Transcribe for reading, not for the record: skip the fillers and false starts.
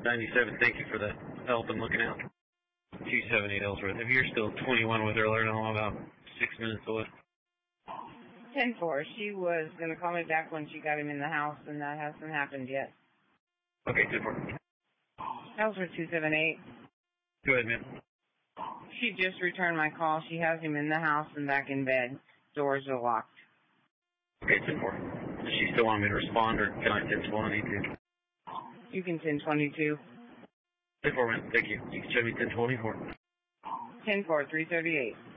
97, thank you for the help and looking out. 278 Ellsworth. If you're still 21 with her, let her know I'm about 6 minutes away. 10-4. She was going to call me back when she got him in the house, and that hasn't happened yet. Okay, 10-4. Ellsworth 278. Go ahead, man. She just returned my call. She has him in the house and back in bed. Doors are locked. Okay, 10-4. Does she still want me to respond, or can I 10-22? You can 10-22. 10-4, man. Thank you. You can show me 10-24. 10-4, 338.